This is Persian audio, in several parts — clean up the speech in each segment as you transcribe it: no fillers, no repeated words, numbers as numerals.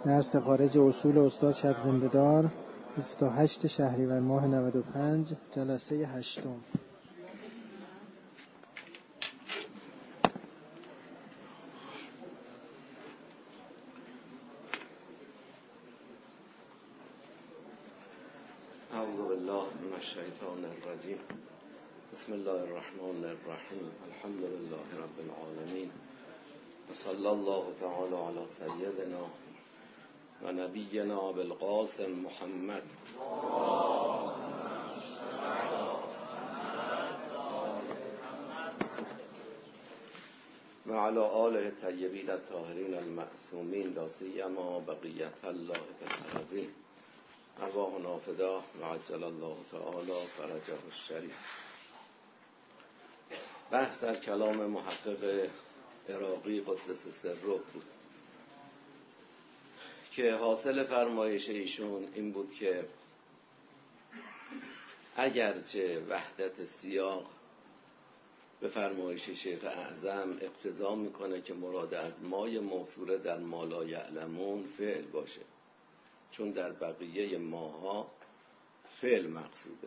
درس خارج اصول استاد شب زنده‌دار 28 شهریور ماه 95 جلسه 8. اعوذ بالله من الشیطان الرجیم. بسم الله الرحمن الرحیم. الحمد لله رب العالمین و صلی الله تعالی علی سیدنا و نبینا بالقاسم محمد و علی آله الطیبین الطاهرین المعصومین لا سیما بقیت الله فی الارضین. ارواحنا فدا و عجل الله تعالی فرجه الشریف. بحث در کلام محقق عراقی قدس سره بود که حاصل فرمایش ایشون این بود که اگرچه وحدت سیاق به فرمایش شیخ اعظم اقتضا میکنه که مراد از مای موصوله در ما لا یعلمون فعل باشه، چون در بقیه ماها فعل مقصوده،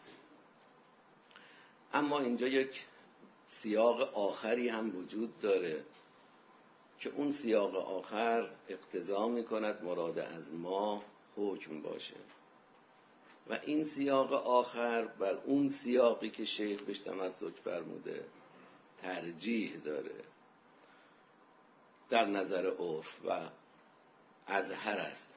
اما اینجا یک سیاق آخری هم وجود داره که اون سیاق آخر اقتضا میکند مراد از ما حکم باشه و این سیاق آخر بر اون سیاقی که شیخ بهش تمسک فرموده ترجیح داره در نظر عرف و اظهر است.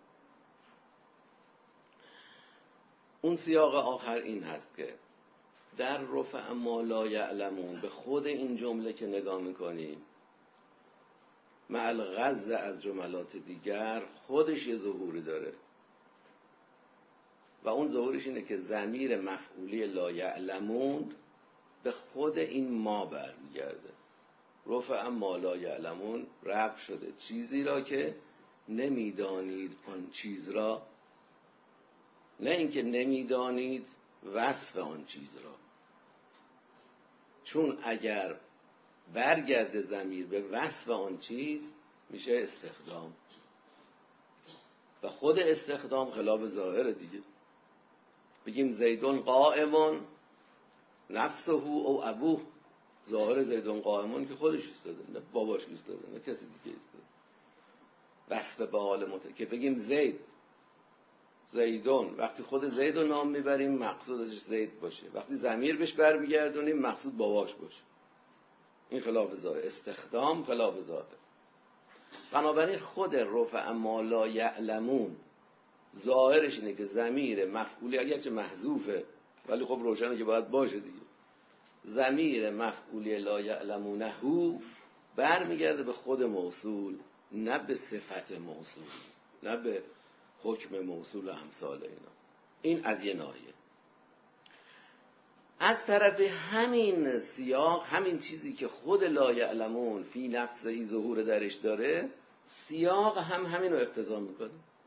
اون سیاق آخر این هست که در رفع ما لا یعلمون به خود این جمله که نگاه میکنیم مع الغض از جملات دیگر خودش یه ظهوری داره و اون ظهورش اینه که ضمیر مفعولی لا یعلمون به خود این ما برمیگرده. رفع ما لا یعلمون رفع شده چیزی را که نمیدانید آن چیز را، نه اینکه نمیدانید وصف آن چیز را، چون اگر برگرده ضمیر به وصف آن چیز میشه استخدام و خود استخدام خلاف ظاهر دیگه. بگیم زیدون قائمون نفسه او ابوه، ظاهر زیدون قائمون که خودش ایستاده، نه باباش ایستاده، نه کسی دیگه ایستاده. وصف به حال که بگیم زیدون، وقتی خود زید رو نام میبریم مقصود ازش زید باشه، وقتی ضمیر بهش برمیگردونیم مقصود باباش باشه. این خلاف ظاهر، استخدام خلاف ظاهر. بنابراین خود رفع ما لا یعلمون ظاهرش اینه که ضمیر مفعولی اگرچه محذوفه ولی خب روشنه که باید باشه دیگه، ضمیر مفعولی لا یعلمونه برمیگرده به خود موصول، نه به صفت موصول، نه به حکم موصول و امثال اینا. این از یه ناحیه. از طرف همین سیاق، همین چیزی که خود لا یعلمون فی نفسه ظهور درش داره، سیاق هم همین رو اقتضا میکنه.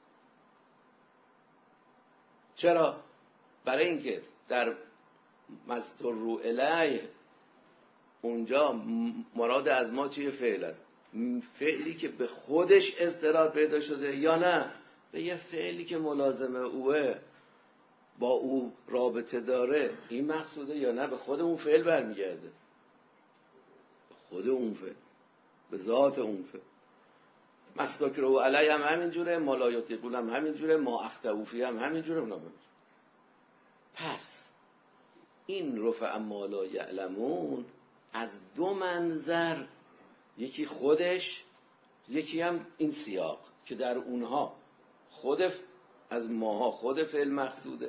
چرا؟ برای اینکه در مستر الیه اونجا مراد از ما چیه؟ فعل است. فعلی که به خودش اضطرار پیدا شده یا نه به یه فعلی که ملازمه اوه، با او رابطه داره، این مقصوده یا نه به خود اون فعل برمیگرده، به خود اون فعل، به ذات اون فعل. مستکرو علی هم همین جوره، ما لا یطیقون هم همین جوره، ما اختوفی هم همین جوره، اونا همین جوره. پس این رفع ما لا یعلمون از دو منظر، یکی خودش، یکی هم این سیاق که در اونها خود از ماها خود فعل مقصوده،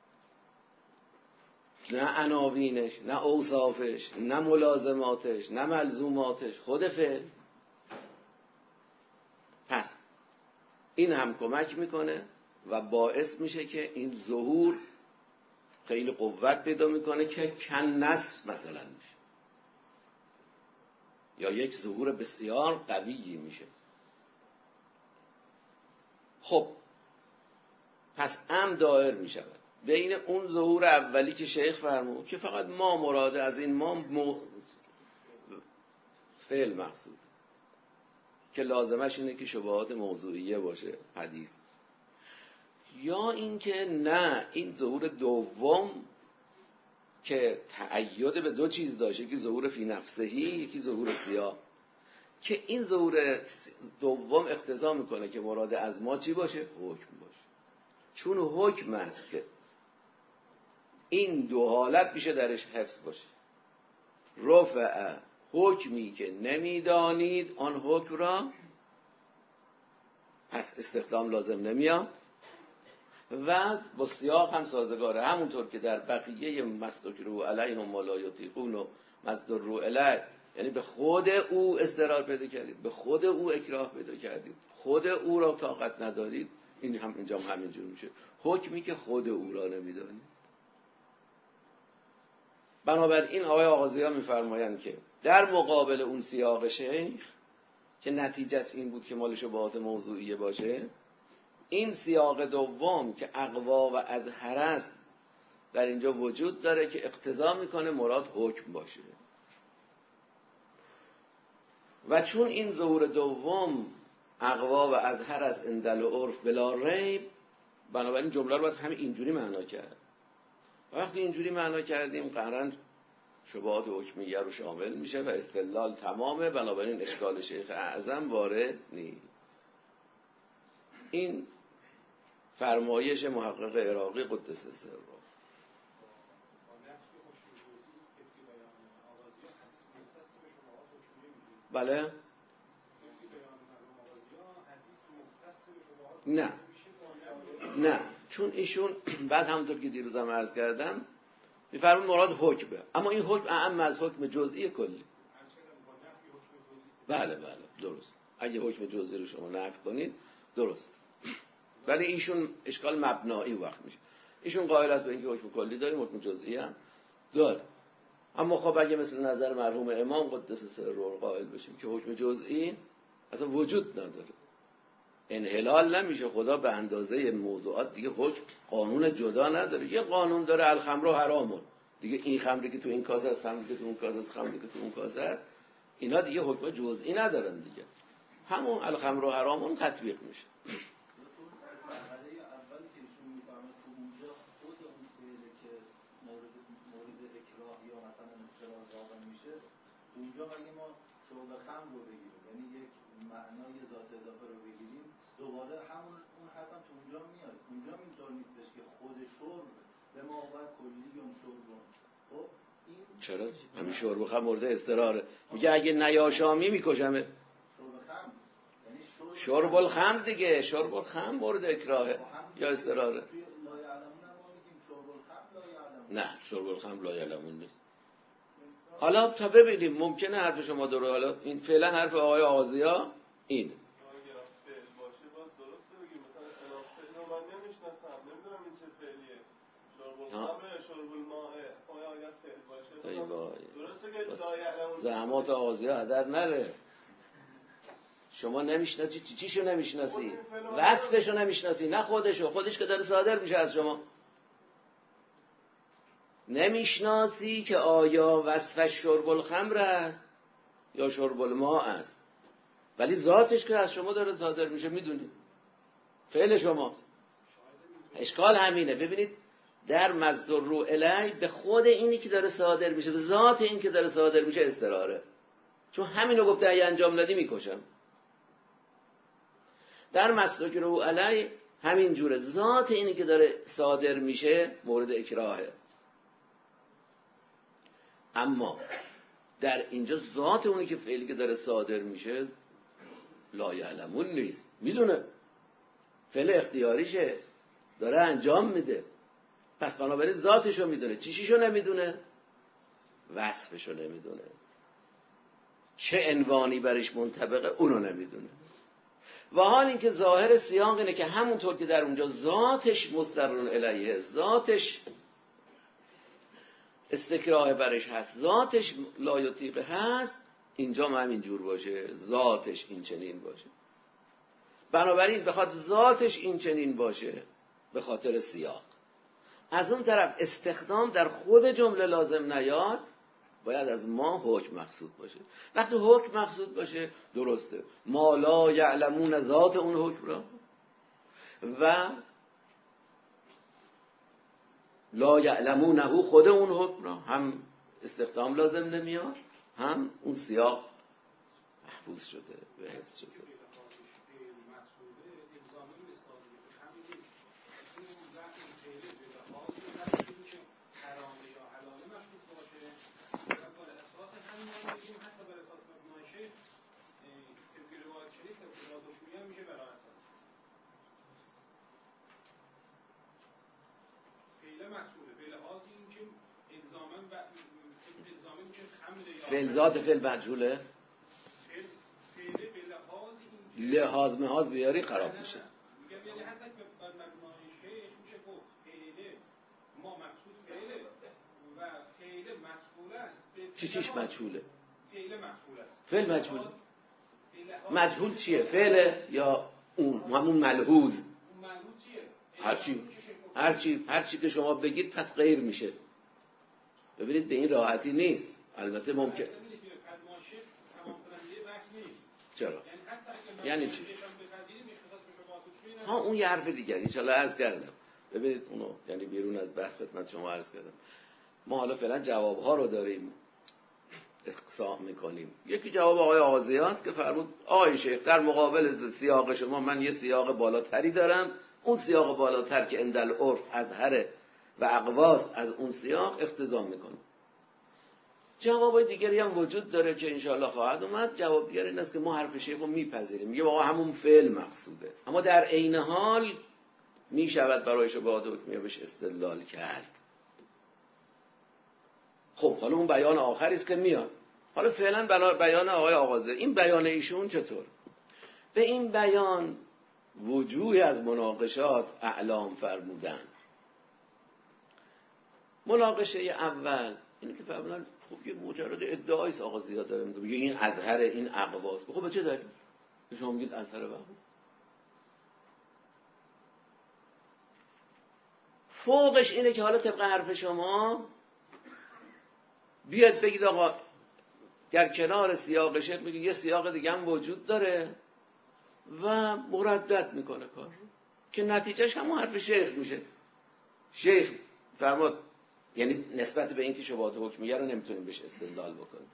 نه عناوینش، نه اوصافش، نه ملازماتش، نه ملزوماتش، خود فعل. پس این هم کمک میکنه و باعث میشه که این ظهور خیلی قوت پیدا میکنه که کنس مثلا میشه، یا یک ظهور بسیار قویی میشه. خب پس دایر میشود بین اون ظهور اولی که شیخ فرمود که فقط ما مراده از این ما فعل مقصود، که لازمش اینه که شبهات موضوعیه باشه حدیث، یا اینکه نه این ظهور دوم که تعید به دو چیز داشته، یکی ظهور فی نفسهی، یکی ظهور سیاق، که این ظهور دوم اقتضا میکنه که مراد از ما چی باشه؟ حکم باشه. چون حکم است که این دو حالت میشه درش حفظ باشه. رفع حکمی که نمیدانید آن حکم را، پس استخدام لازم نمیاد و با سیاق هم سازگاره، همونطور که در بقیه مصدر رو علیهم ولا یطیقون و مصدر رو علی، یعنی به خود او اضطرار پیدا کردید، به خود او اکراه پیدا کردید، خود او را طاقت ندارید، این هم اینجا همینجور میشه، حکمی که خود او را نمیدانید. بنابراین آقای آغازیان میفرمایند که در مقابل اون سیاق شیخ که نتیجه این بود که مال شبهات موضوعیه باشه، این سیاق دوم که اقوا و اظهر است در اینجا وجود داره که اقتضا میکنه مراد حکم باشه. و چون این ظهور دوم اقوا و اظهر است عندل و عرف بلا ریب، بنابراین جمله رو باید همین اینجوری معنا کرد. وقتی اینجوری معنا کردیم قطعاً شبهات حکمیه رو شامل میشه و استدلال تمامه، بنابراین اشکال شیخ اعظم وارد نیست. این فرمایش محقق عراقی قدس سره. بله؟ نه چون ایشون بعد همونطور که دیروزم عرض کردم میفرمون مراد حکمه، اما این حکم اعم از حکم جزئی کلی. بله درست، اگه حکم جزئی رو شما نفی کنید درست، ولی ایشون اشکال مبنایی وقت میشه. ایشون قائل است به اینکه حکم کلی داریم، حکم جزئی هم داره. اما خب اگه مثل نظر مرحوم امام قدس سره قائل بشیم که حکم جزئی اصلا وجود نداره، انحلال نمیشه، خدا به اندازه موضوعات دیگه حکم قانون جدا نداره. یه قانون داره الخمر حرامون، دیگه این خمری که تو این کاسه است، خمری که تو اون کاسه است، خمری که تو اون کاسه است، اینا دیگه حکم جزئی ندارن دیگه، همون الخمر حرامون تطبیق میشه. اونجا اگه ما شرب خمر رو بگیریم، یعنی یک معنای ذات اضافه رو بگیریم، دوباره همون اون حرف هم تو اونجا میاد. اونجا اینطور نیستش که خود شرب به ما باید کلیون شرب. خب این چرا همین شرب خمر مورد اضطراره؟ میگه اگه نیاشامی میکشمه. شرب خمر یعنی شرب الخمر دیگه، شرب الخمر مورد اکراهه یا اضطراره. توی لا یعلمون هم ما میگیم شرب الخمر لا یعلمون. نه شرب الخمر لا یعلمون نیست. حالا تا ببینیم ممکنه حرف شما درست، حالا این فعلا حرف آقای آغازیا این زحمات آغازیا هدر نره. شما نمیشناسی چیشو نمیشناسی، وصفشو نمیشناسی، نه خودش که داره صادر میشه از شما نمیشناسی که آیا وصفش شرب الخمر است یا شرب الماء است، ولی ذاتش که از شما داره صادر میشه میدونید، فعل شماست. اشکال همینه. ببینید در مصدر رو الی به خود اینی که داره صادر میشه، به ذات این که داره صادر میشه اضطراره، چون همینو گفته اگه انجام ندی میکشم. در مصدر رو الی همین جوره، ذات اینی که داره صادر میشه مورد اکراهه. اما در اینجا ذات اونی که فعلی که داره صادر میشه لا یعلمون نیست، میدونه، فعل اختیاریشه، داره انجام میده، پس بنابراین ذاتشو میدونه. چیشیشو نمیدونه؟ وصفشو نمیدونه، چه عنوانی برش منطبقه اونو نمیدونه. و حال این که ظاهر سیاق اینه که همونطور که در اونجا ذاتش مستقرون الیه، ذاتش استکراه برش هست، ذاتش لایطیقه هست، اینجا هم همین جور باشه، ذاتش این چنین باشه. بنابراین بخاطر ذاتش این چنین باشه، به خاطر سیاق. از اون طرف استخدام در خود جمله لازم نیاد، باید از ما حکم مقصود باشه. وقتی حکم مقصود باشه درسته، ما لا یعلمون ذات اون حکم را و لا یعلمونه خود اون حکم را هم استخدام لازم نمیاد، هم اون سیاق محفوظ شده و حفظ شده. فعل ذات فعل مجهوله، لحاظ محاظ بیاری خراب میشه. یعنی حتی بر مبنای شیخ میشه گفت فعل ما مقصود فعله و فعل مفعول است. چیش مجهوله؟ فعل مفعول است. فعل مجهوله. مجهول چیه؟ فعله یا اون همون ملحوظ؟ اون ملحوظ چیه؟ هرچی که شما بگید پس غیر میشه. ببینید به این راحتی نیست. البته ممکن چرا؟ یعنی چی؟ ها اون یه حرف دیگر ان شاءالله عرض کردم. ببینید اونو یعنی بیرون از بحث خدمت شما عرض کردم. ما حالا فعلا جوابها رو داریم اقصا میکنیم. یکی جواب آقای آغازی است که فرمود آقای شیخ در مقابل سیاق شما من یه سیاق بالاتری دارم، اون سیاق بالاتر که عند العرف ازهره و اقواس از اون سیاق اقتضا میکنه. جواب دیگری هم وجود داره که انشاءالله خواهد اومد. جواب دیگری این است که ما حرف شیخ رو میپذیریم، میگه واقعا همون فعل مقصوده، اما در عین حال میشود برای شبهات حکمیه بهش استدلال کرد. خب حالا اون بیان آخری است که میاد. حالا فعلا بیان آقای آغازه، این بیان ایشون چطور؟ به این بیان وجوهی از مناقشات اعلام فرمودن. مناقشه اول اینه که فرمودن خب یه مجرد ادعایی است آغازی ها داره میگه این ازهر این اقواس. خب به چه دلیل شما میگید ازهر و اقواس؟ فوقش اینه که حالا طبق حرف شما بیاد بگید آقا در کنار سیاق شیخ میگه یه سیاق دیگه هم وجود داره و مردد میکنه کار که نتیجهش همون حرف شیخ میشه. شیخ فرمود یعنی نسبت به اینکه شبهات حکمیه رو نمیتونیم بهش استدلال بکنیم.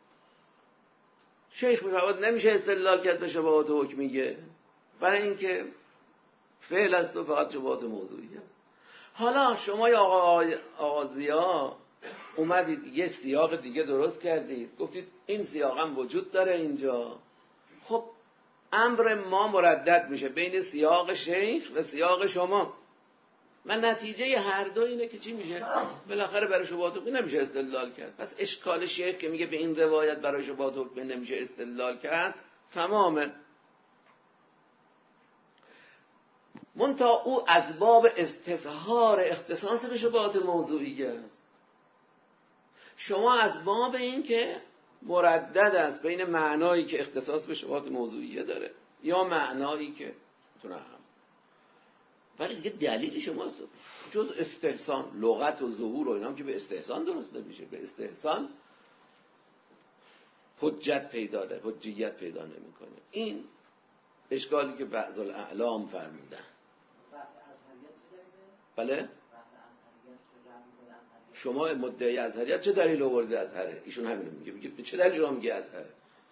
شیخ میفرماد نمیشه استدلال کرد به شبهات حکمیه برای اینکه فعل است و فقط شبهات موضوعیه. حالا شما یا آغازی‌ها اومدید یه سیاق دیگه درست کردید، گفتید این سیاق هم وجود داره اینجا. خب امر ما مردد میشه بین سیاق شیخ و سیاق شما و نتیجه هر دو اینه که چی میشه؟ بالاخره برای شبهات حکمی نمیشه استدلال کرد. پس اشکال شیخ که میگه به این روایت برای شبهات حکمی نمیشه استدلال کرد تمامه. منتها او از باب استظهار اختصاص به شبهات موضوعیه است. شما از باب این که مردد است بین معنایی که اختصاص به شبهات موضوعیه داره یا معنایی که میتونه هم، ولی دیگه دلیل شما جز استحسان لغت و ظهور و اینا هم که به استحسان درست نمیشه. به استحسان حجت پیدا ده، حجیت پیدا نمیکنه. این اشکالی که بعض الاعلام فرمودن. بله شما مدعی ازهریت چه دلیل آورده ازهره؟ ایشون همینو میگه به چه دلیل شما میگه ازهره؟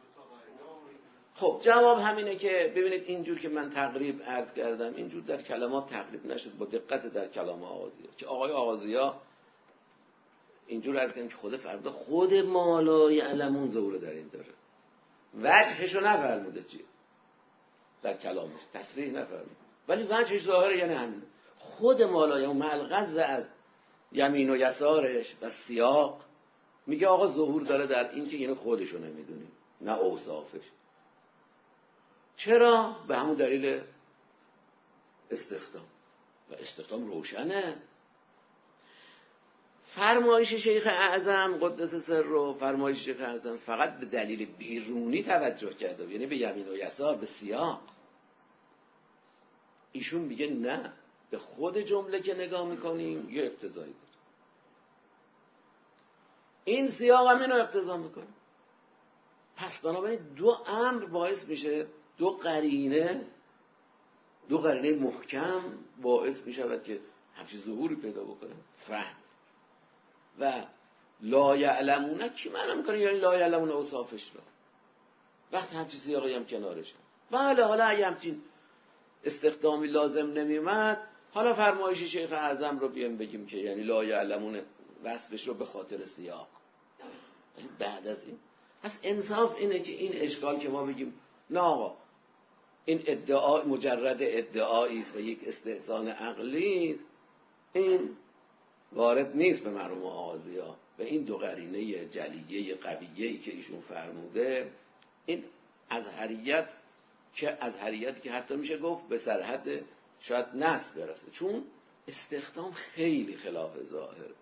خب جواب همینه که ببینید اینجور که من تقریب عرض کردم اینجور در کلمات تقریب نشد، با دقت در کلام آغازی‌ها که آقای آغازی‌ها اینجور عرض کردن که خود فرموده خود ما لا یعلمون ظهور در این داره. وجهشو نفرموده چیه در کلامش، تصریح نفرموده، ولی وجهش ظاهره یعنی همین خود ما لا یعلمون ملغز از یمین و یسارش و سیاق میگه آقا ظهور داره در این که اینو خودشو نمیدونیم نه اوصافش. چرا؟ به همون دلیل استخدام و استخدام روشنه. فرمایش شیخ اعظم قدس سر رو فرمایش شیخ اعظم فقط به دلیل بیرونی توجه کرده، یعنی به یمین و یسار به سیاق. ایشون میگه نه به خود جمله که نگاه میکنیم یه اقتضایی داره این سیاق هم اینو اقتضا میکنه. پس بنابراین دو امر باعث میشه، دو قرینه محکم باعث میشود که همچین ظهوری پیدا بکنه، فهم. و لا یعلمونه کی معنا میکنه؟ یعنی لا یعلمونه اوصافش را. وقتی همچین سیاقی هم کنارش هست. بله حالا اگه همچین استخدامی لازم نمیمد، حالا فرمایش شیخ اعظم رو بیام بگیم که یعنی لا یعلمون وصفش رو به خاطر سیاق. ولی بعد از این پس انصاف اینه که این اشکال که ما بگیم نه آقا این ادعا مجرد ادعایی است و یک استحسان عقلی است، این وارد نیست به مرحوم آغازی‌ها. و این دو قرینه جلیه قویه‌ای که ایشون فرموده، این ازهریتی که حتی میشه گفت به سرحد شاید نصب برسه، چون استخدام خیلی خلاف ظاهره.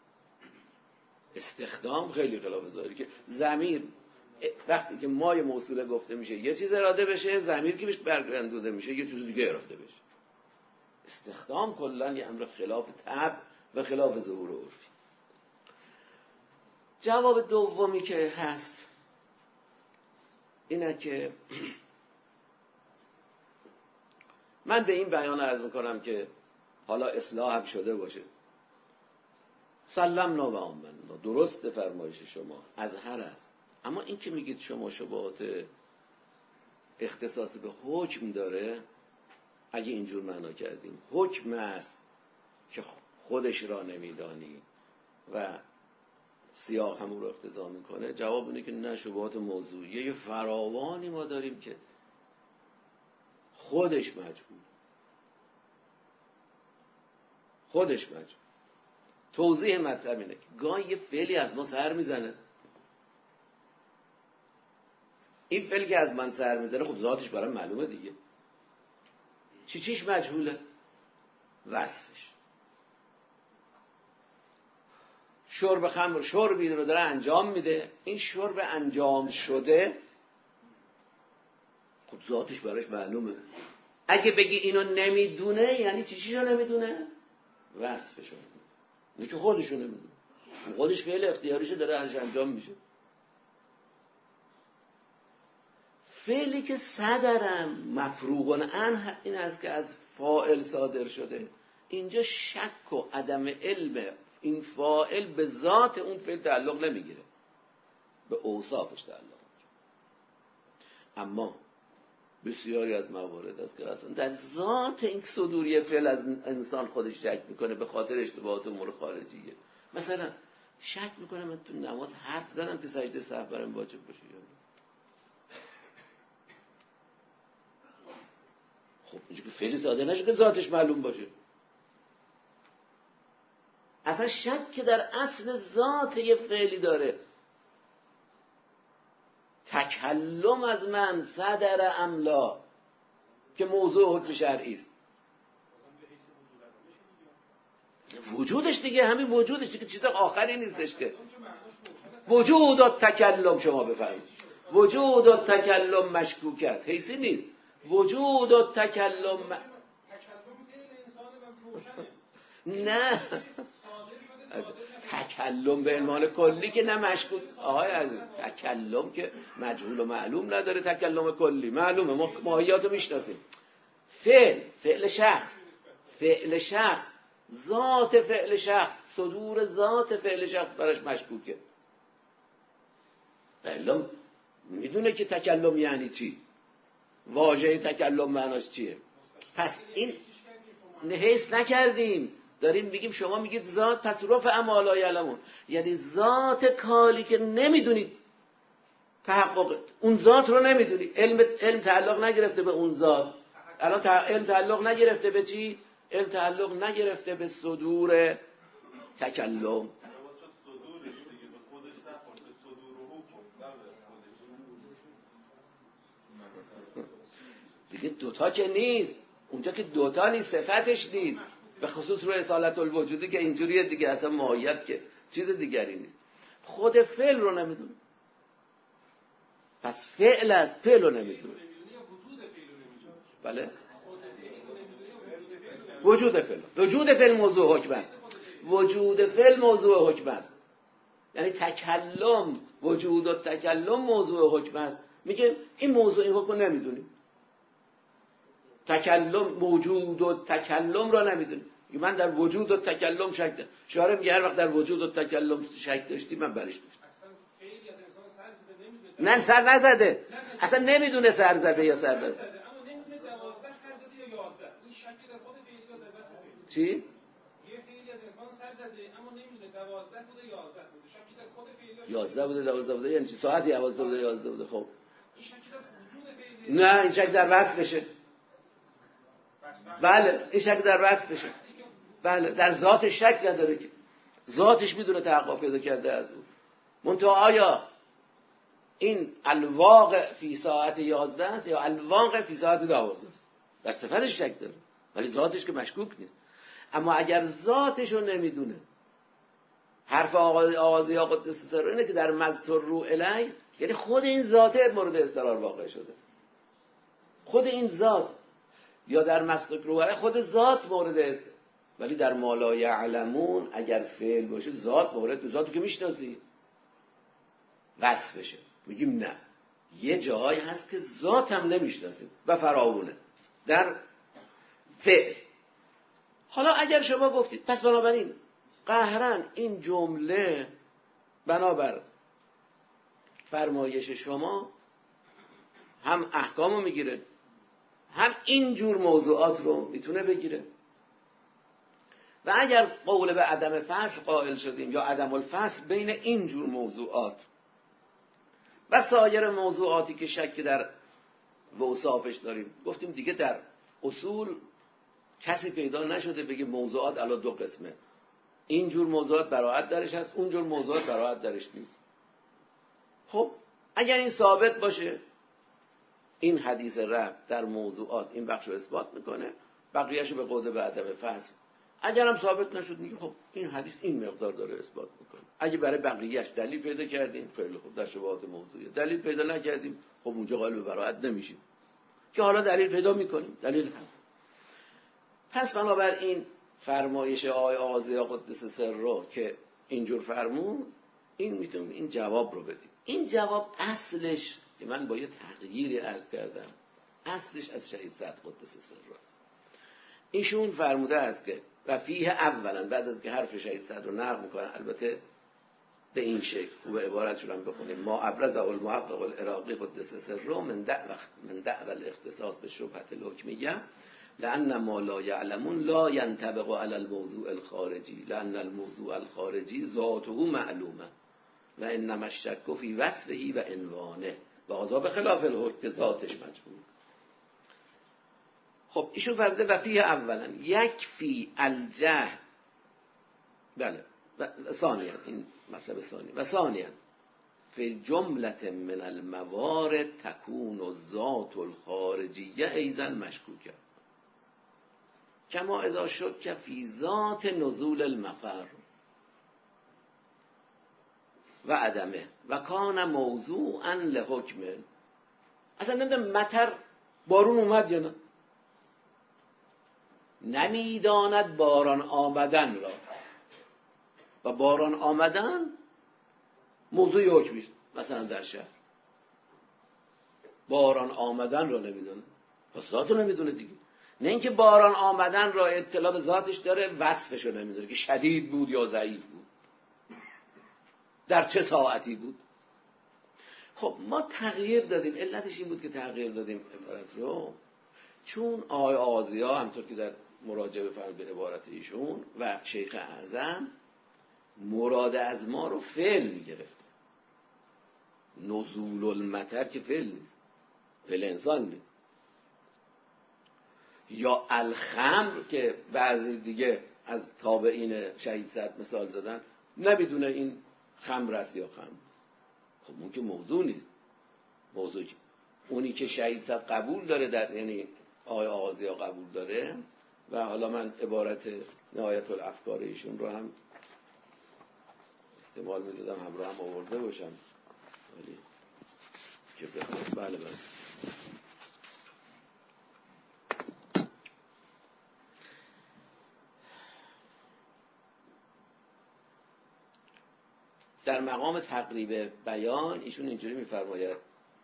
که ضمیر وقتی که مای موصوله گفته میشه یه چیز اراده بشه، ضمیر که بهش برگردونده میشه یه چیز دیگه اراده بشه. استخدام کلا یه امر خلاف طبع و خلاف ظهور عرفی. جواب دومی که هست اینه که من به این بیان عرض میکنم که حالا اصلاح هم شده باشه، سلمنا و آمنا، درست فرمایش شما ازهر است، اما این که میگید شما شبهات اختصاصی به حکم داره، اگه اینجور معنا کردیم حکم است که خودش را نمیدانی و سیاق همون رو اقتضا میکنه، جواب اینه که نه، شبهات موضوعیه فراوانی ما داریم که خودش مجبور. توضیح مطلب اینه که گاهی یه فعلی از ما سر میزنه، این فعلی که از من سر میزنه خب ذاتش برام معلومه دیگه، چیش مجهوله؟ وصفش. شرب خمر شربی رو داره انجام میده، این شرب انجام شده خب ذاتش براش معلومه. اگه بگی اینو نمیدونه یعنی چیشو نمیدونه؟ وصفشو نمیدونه، نه که خودشو نمیدونه، خودش فعل اختیاریشو داره ازش انجام میشه. فعلی که صدرم مفروغ عنه این است که از فاعل صادر شده، اینجا شک و عدم علم این فاعل به ذات اون فعل تعلق نمیگیره، به اوصافش تعلق میگیره. اما بسیاری از موارد است که اصلا در ذات این صدوری فعل از انسان خودش شک میکنه به خاطر اشتباهات امور خارجیه. مثلا شک میکنه من تو نماز حرف زدم که سجده سهو برام واجب باشه یا نه. خب اینجا که فعلی صادر نشه که ذاتش معلوم باشه. اصلا شک که در اصل ذات یه فعلی داره. تکلم از من صدر املا که موضوع حکم شرعی است، وجودش دیگه، همین وجودش دیگه چیز آخری نیستش که وجود و تکلم. شما بفرمایید وجود و تکلم مشکوک است، حیثی نیست. وجود و تکلم نه تکلم به عنوان کلی که نه مشکوک. آهای عزیز، تکلم که مجهول و معلوم نداره، تکلم کلی معلومه، ما ماهیاتو میشناسیم. فعل شخص ذات فعل شخص، صدور ذات فعل شخص براش مشکوکه. علم میدونه که تکلم یعنی چی، واژه تکلم معناش چیه. پس این حس نکردیم، داریم میگیم شما میگید ذات، پس رفع ما لا یعلمون، یعنی ذات کالی که نمیدونید تحقق اون ذات رو نمیدونید. علم تعلق نگرفته به اون ذات. الان علم تعلق نگرفته به چی؟ علم تعلق نگرفته به صدور تکلم. دیگه دوتا که نیست، اونجا که دوتا نیست، صفتش نیست، به خصوص رو اصالت الوجودی که اینجوریه دیگه، اصلا ماهیت که چیز دیگری نیست. خود فعل رو نمیدونه، پس فعل رو نمیدونه. بله، وجود فعل موضوع حکم است. یعنی تکلم، وجود و تکلم موضوع حکم است. میگه این موضوع این حکم نمیدونیم، تکلم موجود و تکلم را نمیدونیم. من در وجود و تکلم شک دارم. شارع میگه هر وقت در وجود و تکلم شک داشتی من برش داشتم. نه سر نزده، اصلا نمیدونه سر زده یا سر نزده. اما نمیدونه 12 سر زده یا 11. این شکی در خود فعلی یا در وصف فعلی. چی؟ یه فعلی از انسان سر زده اما نمیدونه 12 بوده 11 بوده. شکی در خود فعلی 11 بوده 12 بوده، یعنی چی؟ ساعت 11 بوده 11 بوده. خب این شکی در وجود فعلی. نه این شک در وصفشه. بله این شک در وصفشه. بله در ذات شک نداره که ذاتش میدونه تحقق پیدا کرده از اون. منتها آیا این الواقع فی ساعت 11 است یا الواقع فی ساعت 12 است؟ در صفتش شک داره ولی ذاتش که مشکوک نیست. اما اگر ذاتش رو نمیدونه، حرف آغازی قدس سره اینه که در مذکور رو الی، یعنی خود این ذاته مورد استقرار واقع شده، خود این ذات، یا در مذکور رو الی خود ذات مورد است. ولی در ما لا یعلمون اگر فعل باشه ذات مورد، ذاتو که میشناسی وصف بشه. میگیم نه، یه جایی هست که ذات هم نمیشناسیم و فراوونه در فعل. حالا اگر شما گفتید پس بنابراین قهرن این جمله بنابر فرمایش شما هم احکامو میگیره هم این جور موضوعات رو میتونه بگیره. و اگر قول به عدم فصل قائل شدیم یا عدم الفصل بین این جور موضوعات و سایر موضوعاتی که شک در اوصافش داریم، گفتیم دیگه در اصول کسی پیدا نشده بگه موضوعات علا دو قسمه، این جور موضوعات براحت درش هست، اون جور موضوعات براحت درش نیست. خب اگر این ثابت باشه، این حدیث رفت در موضوعات این بخش رو اثبات میکنه، بقیهش رو به قول به عدم فصل. اگر هم ثابت نشد میگه خب این حدیث این مقدار داره اثبات میکنه. اگه برای بقیهش دلیل پیدا کردیم خیلی خوب، در شبهات موضوعی. دلیل پیدا نکردیم خب اونجا قائل به براحت نمیشیم، که حالا دلیل پیدا میکنیم، دلیل هم. پس بنابراین فرمایش آقای آغازی قدس سر رو که اینجور فرمون، این میتونیم این جواب رو بدیم. این جواب اصلش که من با یه تغییری عرض کردم، اصلش از شهید صدر قدس سر رو است. ایشون فرموده است که و فیه اولا، بعد از که حرف شهید صدر رو نقل میکنن، البته به این شکل و به عبارتشون هم بخونیم: ما ابرز المحقق العراقی قدس سره من دعوى الاختصاص به شبهة الحکمیه لأن ما لا يعلمون لا ينطبق على الموضوع الخارجی لأن الموضوع الخارجی ذاته معلومه و انما الشک فی وصفه و عنوانه و هذا بخلاف الحکم که ذاتش مجهول. خب ایشون فرموده و فیه اولا یکفی الجهل، بله، و ثانیا، این مطلب ثانی، و ثانیا فی جملة من الموارد تکون الذات الخارجیه ایضا مشکوکه کما اذا شک فی ذات نزول المطر و عدمه و کان موضوعا لحکمه. اصلا نمیدونم مطر بارون اومد یا نه، نمیداند باران آمدن را، و باران آمدن موضوع حکمی است. مثلا در شهر باران آمدن را نمیدونه، پس ذات رو نمیدونه دیگه. نه اینکه باران آمدن را اطلاع به ذاتش داره، وصفش رو نمیدونه که شدید بود یا ضعیف بود، در چه ساعتی بود. خب ما تغییر دادیم، علتش این بود که تغییر دادیم عبارت رو، چون آقای آغازی‌ها همطور که در مراجعه فرض به عبارت ایشون و شیخ اعظم مراد از ما رو فعل میگرفت. نزول المطر که فعل نیست، فعل انسان نیست. یا الخمر که بعضی دیگه از تابعین شهید صدر مثال زدن، نمیدونه این خمر است یا خمر است. خب اون که موضوع نیست. موضوع اونی که شهید صدر قبول داره، در یعنی آقای آغازی ها قبول داره. و حالا من عبارت نهایت الافکار ایشون رو هم احتمال میدادم همراه هم آورده باشم، ولی که بله بله. در مقام تقریب بیان ایشون اینجوری میفرماید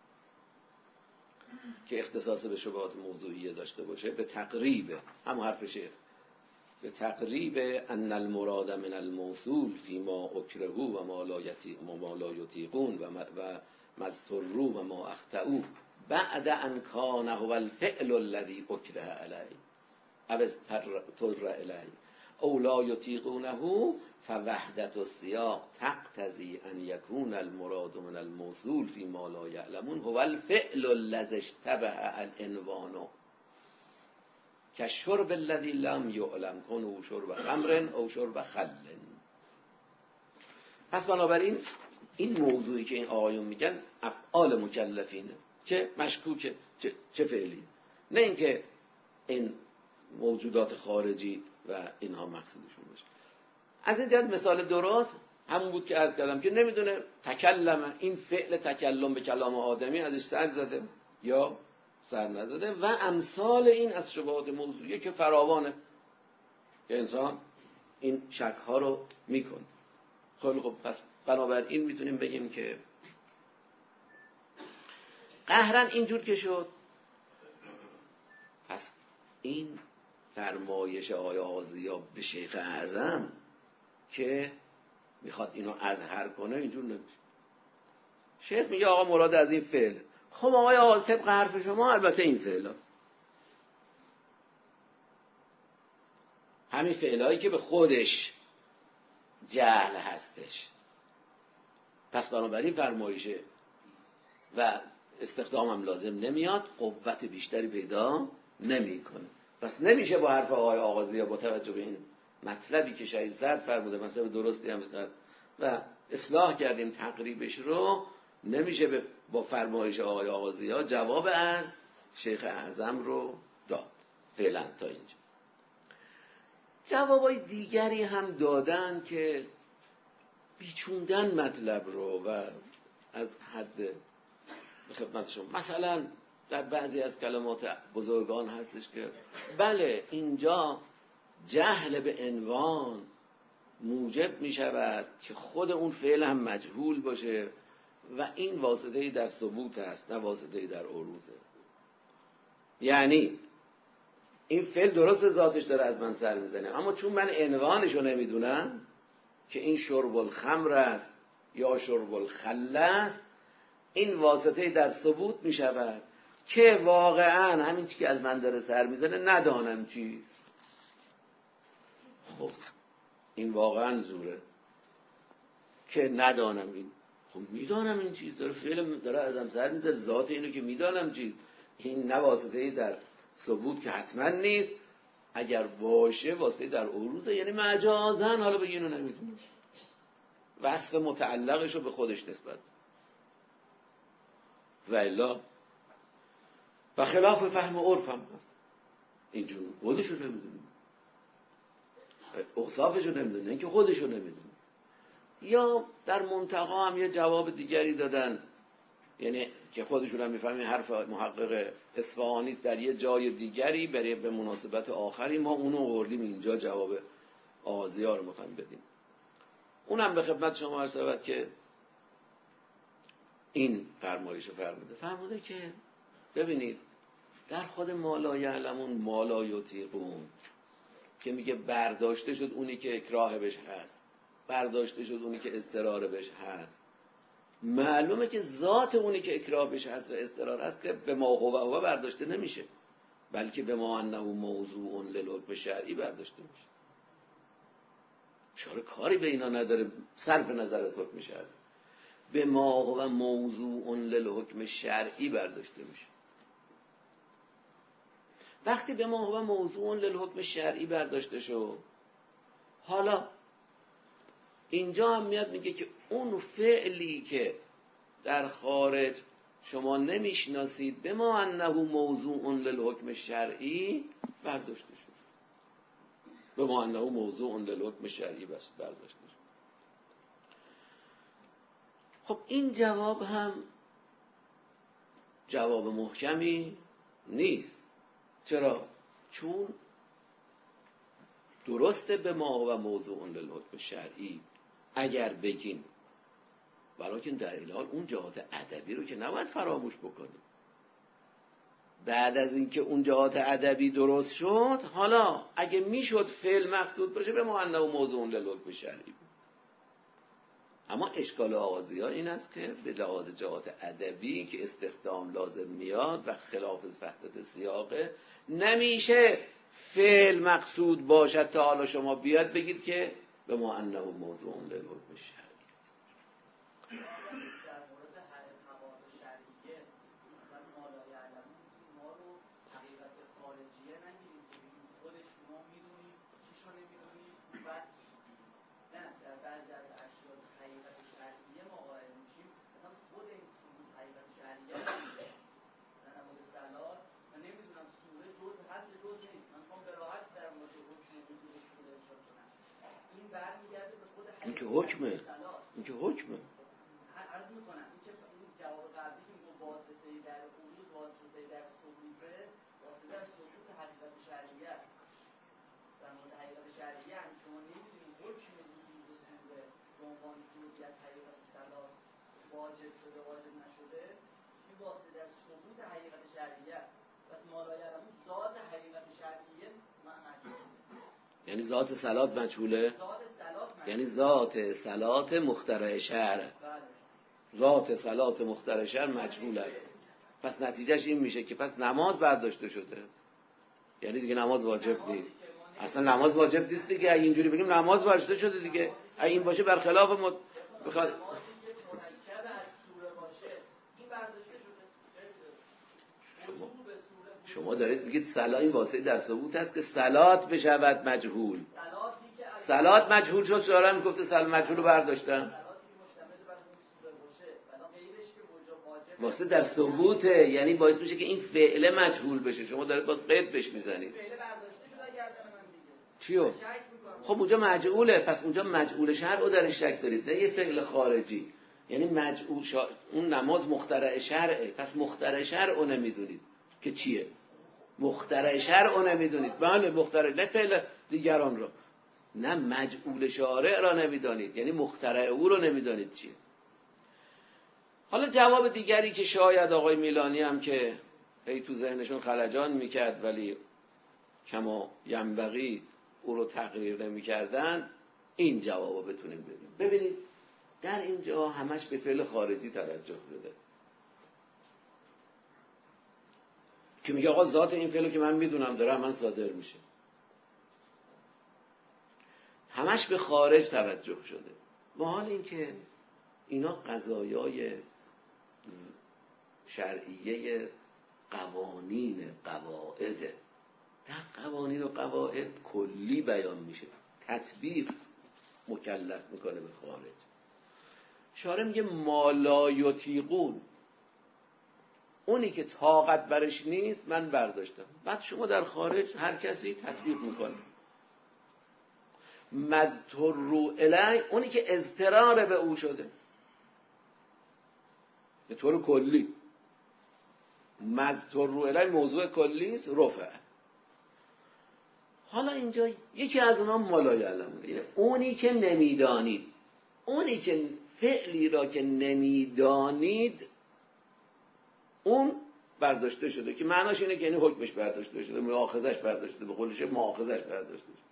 که اختصاص به شبهات موضوعیه داشته باشه، به تقریب همون حرف شیخ، به تقریب ان المراد من الموصول فيما اکرهوا و ما لا یطیقون و مضطروا و ما اخطئوا بعد ان کان هو الفعل الذي اکره علیه او اضطر الیه او لا یطیقونه فوحدت السیاق تقتضی ان یکون المراد من الموصول فيما لا یعلمون هو الفعل الذي اشتبه العنوان كالشرب الذي لم يعلم کنه شرب خمر او شرب خل. پس بنابراین این موضوعی که این آقایون میگن افعال مکلفینه که مشکوکه چه فعلی، نه اینکه این موجودات خارجی و اینها مقصودشون باشه. از این جهت مثال درست همون بود که عرض کردم که نمیدونه تکلم، این فعل تکلم به کلام آدمی ازش سر زده یا سر نزده و امثال این از شبهات موضوعیه که فراوانه که انسان این شک ها رو میکنه. خیلی خب، پس بنابراین میتونیم بگیم که قهرن اینجور که شد، پس این فرمایش آقای آغازیا به شیخ اعظم که میخواد اینو اظهر کنه اینجور نمیشه. شیخ میگه آقا مراد از این فعل. خب آقای آغاز طبق حرف شما البته این فعل هست، همین فعلهایی که به خودش جهل هستش، پس بنابراین فرمایشه و استخدام هم لازم نمیاد، قوت بیشتری پیدا نمیکنه. پس نمیشه با حرف آقای آغازی با توجه به این مطلبی که شهید زد فرموده، مطلب درستی هم و اصلاح کردیم تقریبش رو، نمیشه با فرمایش آقای آغازی جواب از شیخ اعظم رو داد. فعلا تا اینجا جوابای دیگری هم دادن که بیچوندن مطلب رو و از حد به خدمتشون. مثلا در بعضی از کلمات بزرگان هستش که بله اینجا جهل به عنوان موجب می شود که خود اون فعل هم مجهول باشه و این واسطه‌ای در ثبوت است نه واسطه‌ای در عروضه. یعنی این فعل درست ذاتش داره از من سر میزنه، اما چون من عنوانش رو نمیدونم که این شرب الخمر است یا شرب الخل است، این واسطه در ثبوت می شود که واقعا همین چی که از من داره سر میزنه ندانم چیست. خب این واقعا زوره که ندانم این. خب میدانم این چیز داره، فعل داره ازم سر میزنه، ذات اینو که میدانم چیز، این نه واسطه در ثبوت که حتما نیست، اگر باشه واسطه در عروضه، یعنی مجازن حالا بگی اینو نمیدونم، وصف متعلقش رو به خودش نسبت و الا و خلاف فهم عرف هم هست. اینجور خودش رو نمیدونه، اوصافش رو نمیدونه، اینکه خودش رو نمیدونه. یا در منتقا هم یه جواب دیگری دادن، یعنی که خودشون هم میفهمین حرف محقق اصفهانی است در یه جای دیگری برای به مناسبت آخری، ما اونو آوردیم اینجا جواب آغازی‌ها رو میخوایم بدیم. اونم به خدمت شما عرض شود که این فرمایشو فرموده که ببینید در خود ما لا یعلمون ما لا یطیقون که میگه برداشته شد اونی که اکراه بهش هست، برداشته شد اونی که اضطرار بهش هست، معلومه که ذات اونی که اکراه بهش هست و اضطرار هست که به ما هو برداشته نمیشه، بلکه به ما انه موضوع للحکم شرعی برداشته میشه. چرا کاری به اینا نداره صرف نظر از حکم شرعی، به ما هو موضوع للحکم شرعی برداشته میشه. وقتی به ما هو موضوع للحکم شرعی برداشته شد، حالا اینجا هم میاد میگه که اون فعلی که در خارج شما نمیشناسید به ما انه موضوع للحکم شرعی برداشته شد، به ما انه موضوع للحکم شرعی بس برداشته شد. خب این جواب هم جواب محکمی نیست. چرا؟ چون درسته به ما و موضوع للحکم شرعی اگر بگیم ولیکن در این حال اون جهات ادبی رو که نباید فراموش بکنیم. بعد از اینکه اون جهات ادبی درست شد، حالا اگه میشد فعل مقصود باشه به معنی و موضوع للحکم شرعی. اما اشکال آغازی‌ها این است که به لحاظ جهات ادبی که استخدام لازم میاد و خلاف وحدت سیاقه، نمیشه فعل مقصود باشد تا حالا شما بیاد بگید که به معنی و موضوع للحکم شرعی. این که حکمه. عرض میکنم این که این جواب قبلی که میگه واسطه در عروض، واسطه در ثبوته، واسطه در ثبوت حقیقت شرعیه است. در مورد حقیقت شرعیه یعنی شما نمیدونید حکم وجود صوره به عنوان جزئی از حقیقت صلاح واجب شده واجب نشده، این واسطه در ثبوت حقیقت شرعیه است. پس مالایرمون ذات حقیقت شرعیه مجهوله. یعنی ذات صلات مجهوله؟ یعنی ذات صلات مخترع شرع، ذات صلات مخترع شرع مجهول است. پس نتیجهش این میشه که پس نماز برداشته شده، یعنی دیگه نماز واجب نیست. اصلا نماز واجب نیست دیگه. اگه اینجوری بگیم نماز برداشته شده دیگه. اگه این باشه برخلاف بخواد شما دارید میگید صلات این واسطه در ثبوت است که صلات بشود مجهول. صلات مجهول شد، شارع میگفته صلات مجهول رو برداشتم. واسطه در ثبوته، یعنی باعث میشه که این فعل مجهول بشه. شما دارید باز قید بهش میزنید. چیو؟ خب اونجا مجهوله، پس اونجا مجهول شرع رو درش شک دارید، نه یه فعل خارجی. یعنی مجهول اون نماز مخترع شرعه، پس مخترع شرع رو نمیدونید که چیه. مخترع شرع رو نمیدونید. بله مخترع، نه فعل دیگران رو، نه مجعول شارع را نمیدانید، یعنی مخترع او رو نمیدانید چیه. حالا جواب دیگری که شاید آقای میلانی هم که هی تو ذهنشون خلجان میکرد ولی کما ینبغی او رو تقریر نمیکردن، این جواب بتونیم بدیم. ببینید در اینجا همش به فعل خارجی توجه شده که میگه آقا ذات این فعلو که من میدونم داره من صادر میشه، همش به خارج توجه شده. با حال اینکه اینا قضایای شرعیه قوانین قواعده، در قوانین و قواعد کلی بیان میشه، تطبیق مکلف میکنه به خارج. شارع میگه ما لا یطیقون، اونی که طاقت برش نیست من برداشتم. بعد شما در خارج هر کسی تطبیق میکنه. مضطر الی، اونی که اضطرار به او شده به طور کلی. مضطر الی موضوع کلی است، رفع. حالا اینجا یکی از اونها مالا یعلمون، یعنی اونی که نمیدانید، اونی که فعلی را که نمیدانید اون برداشته شده، که معناش اینه که یعنی حکمش برداشته شده، مؤاخذش برداشته، به قولش مؤاخذش برداشته شده.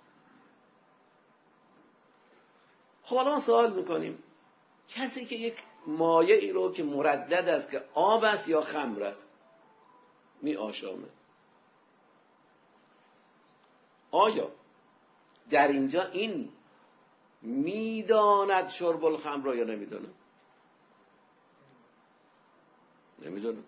خب حالا ما سوال میکنیم کسی که یک مایعی رو که مردد است که آب است یا خمر است می آشامه، آیا در اینجا این میداند شرب الخمر یا نمیداند؟ نمیداند.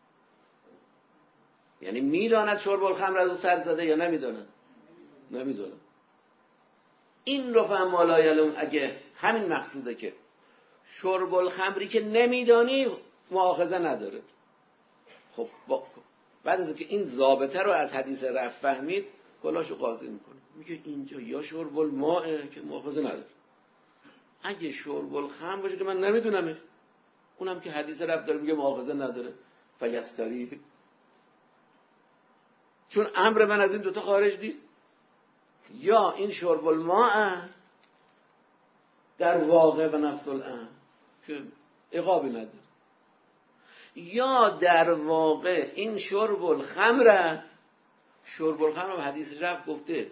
یعنی میداند شرب الخمر از سر زده یا نمیداند؟ نمیداند. این رو فهم مالایلون اگه همین مقصوده که شرب الخمری که نمیدانی مؤاخذه نداره. خب بعد از که این ضابطه رو از حدیث رفع فهمید کلاشو قاضی میکنه، میگه اینجا یا شرب الماء که مؤاخذه نداره، اگه شرب الخمر باشه که من نمیدونمش، اونم که حدیث رفع داره میگه مؤاخذه نداره، فیستری، چون امر من از این دوتا خارج نیست. یا این شرب الماء در واقع و نفس الامر که عقابی نداره. یا در واقع این شرب الخمر است. شرب الخمر هم حدیث رفت گفته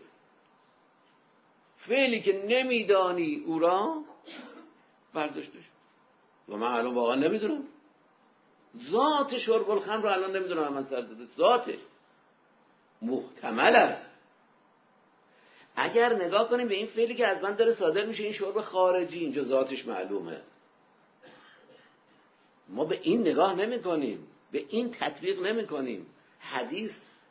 فعلی که نمیدانی او را برداشته شد. و من الان واقعا نمیدونم ذات شرب الخمر رو الان نمیدونم، من سرزده ذاتش محتمل است. اگر نگاه کنیم به این فعلی که از من داره صادر میشه، این شرب خارجی، اینجا ذاتش معلومه. ما به این نگاه نمی کنیم، به این تطبیق نمی کنیم. حدیث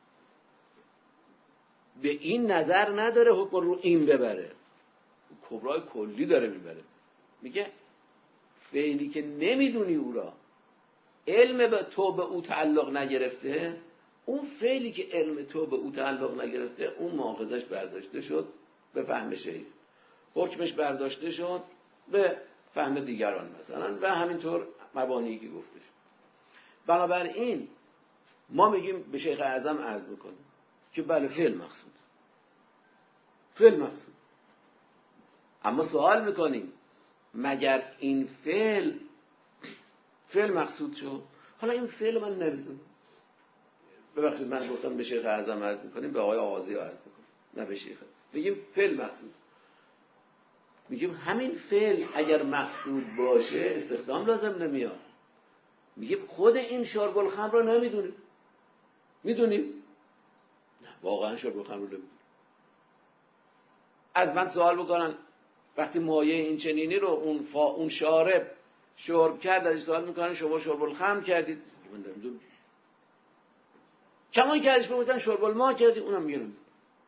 به این نظر نداره حکم رو این ببره، کبرای کلی داره میبره. میگه فعلی که نمیدونی او را، علم به تو به او تعلق نگرفته، اون فعلی که علم تو به او تعلق نگرفته، اون مؤاخذش برداشته شد به فهم شیخ، حکمش برداشته شد به فهم دیگران مثلا، و همینطور مبانی که گفته شد. بنابراین ما میگیم به شیخ اعظم عرض میکنیم که بله فعل مقصود، فعل مقصود. اما سوال میکنیم مگر این فعل مقصود شد؟ حالا این فعل من نمیدونم. ببخشید من گفتم به شیخ اعظم عرض میکنیم، به آقای آغازی عرض میکنیم، نه به شیخ. میگیم فعل مقصود. میگیم همین فعل اگر مقصود باشه استخدام لازم نمیاد. میگیم خود این شرب الخمر رو نمیدونیم. میدونیم؟ نه واقعا شرب الخمر رو نمیدونیم. از من سوال بکنن وقتی مایه این چنینی رو اون شارب شرب کرد، ازش سوال میکنن شما شرب الخمر کردید؟ من نمیدونم. کمایی که ازش بگفتن شرب الماء کردید، اونم میگه نمیدونم.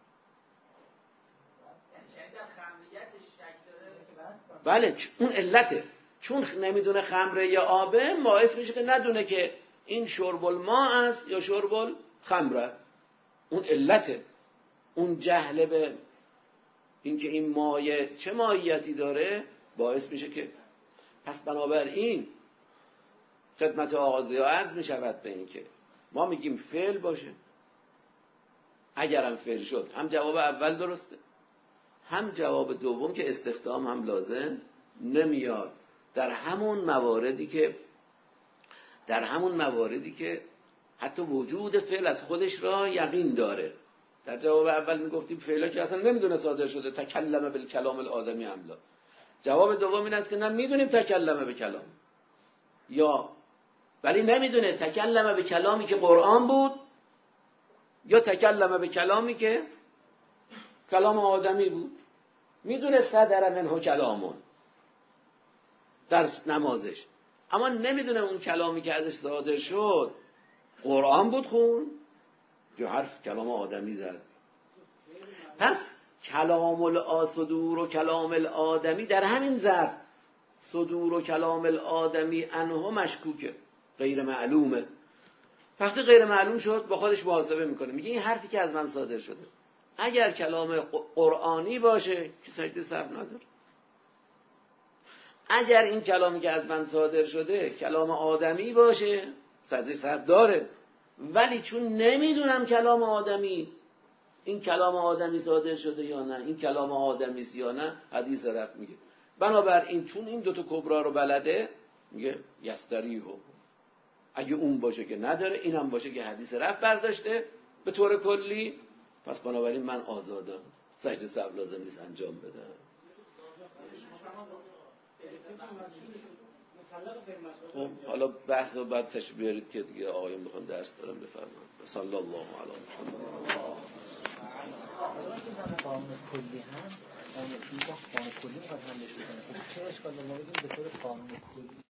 بله اون علته، چون نمیدونه خمره یا آبه، باعث میشه که ندونه که این شرب الماء است یا شرب الخمر است. اون علته، اون جهل به اینکه این مایه چه ماهیتی داره باعث میشه که. پس بنابراین خدمت آغازی ها عرض میشود به این که ما میگیم فعل باشه. اگرم فعل شد هم جواب اول درسته، هم جواب دوم که استخدام هم لازم نمیاد در همون مواردی که حتی وجود فعل از خودش را یقین داره. در جواب اول میگفتیم فعلا که اصلا نمیدونه صادر شده تکلم بالکلام الآدمی املا. جواب دوم این است که نه میدونیم تکلم به کلام، یا ولی نمیدونه تکلم به کلامی که قرآن بود یا تکلم به کلامی که کلام آدمی بود. میدونه صدر منه کلامون در نمازش، اما نمیدونه اون کلامی که ازش صادر شد قرآن بود خون یا حرف کلام آدمی زد. پس کلام صدور و کلام الآدمی در همین ظرف صدور و کلام الآدمی انه مشکوکه، غیر معلومه. وقتی غیر معلوم شد با خودش محاسبه میکنه، میگه این حرفی که از من صادر شده اگر کلام قرآنی باشه که سجده سهو نداره، اگر این کلامی که از من صادر شده کلام آدمی باشه سجده سهو داره. ولی چون نمیدونم کلام آدمی این کلام آدمی صادر شده یا نه، این کلام آدمی است یا نه، حدیث رفت میگه. بنابراین چون این دوتا کبرا رو بلده میگه یستریه، اگه اون باشه که نداره، اینم باشه که حدیث رفت برداشته به طور کلی، پس بنابراین من آزادم، سجده سهو لازم نیست انجام بدم. خب حالا بحث رو بعد تشریح بیارید که دیگه آقایون بخوام درس دارم بفرمایید. صلی الله علی محمد. قانون کلی هم قانون کلی میخواد حلش بکنه. چه اشکال داره ما بگیم به طور قانون کلی